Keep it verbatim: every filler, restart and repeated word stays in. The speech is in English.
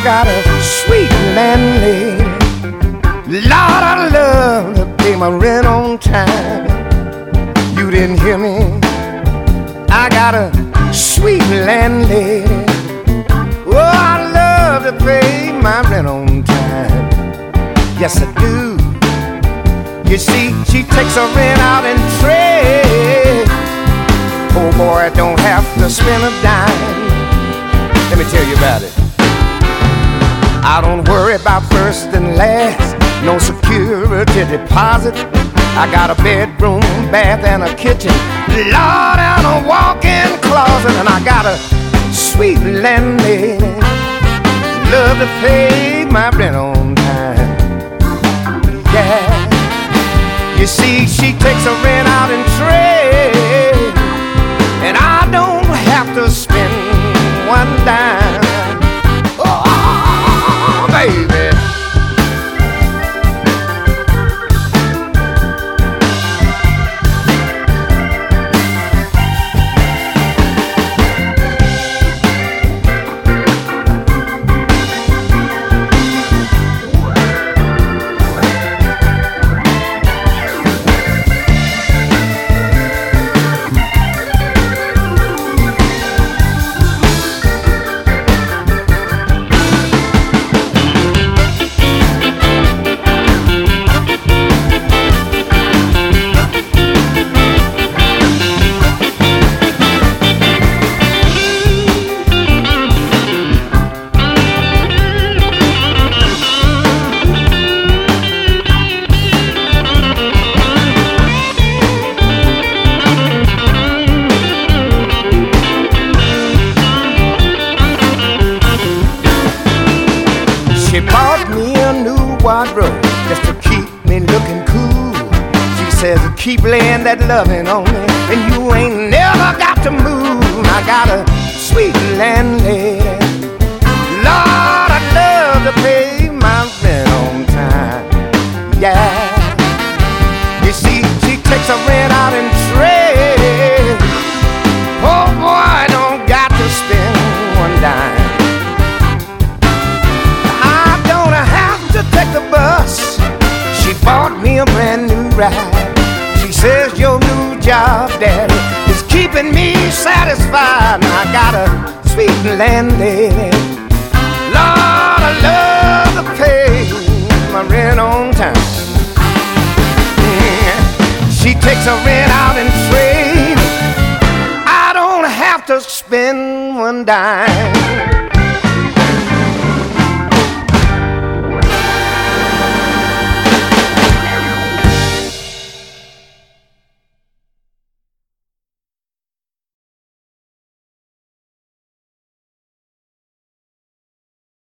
got a sweet landlady. Lord, I love to pay my rent on time. You didn't hear me. I got a sweet landlady. Oh, I love to pay my rent on time. Yes, I do. You see, she takes her rent out in trade. Oh boy, don't have to spend a dime. Let me tell you about it. I don't worry about first and last, no security deposit. I got a bedroom, bath, and a kitchen, Lord, and a walk-in closet. And I got a sweet landlady, love to pay my rent on time. Yeah. You see, she takes her rent out in trade, and I don't have to spend one dime. Oh, baby. She bought me a new wardrobe just to keep me looking cool. She says, keep laying that loving on me, and you ain't never got to move. I got a sweet landlady. Lord, I love to pay my rent on time. Yeah. You see, she takes her rent out in trade. Oh boy, I don't got to spend one dime. Take the bus. She bought me a brand new ride. She says your new job, Daddy, is keeping me satisfied. And I got a sweet landlady. Lord, I love to pay my rent on time. Yeah. She takes her rent out in trade. I don't have to spend one dime.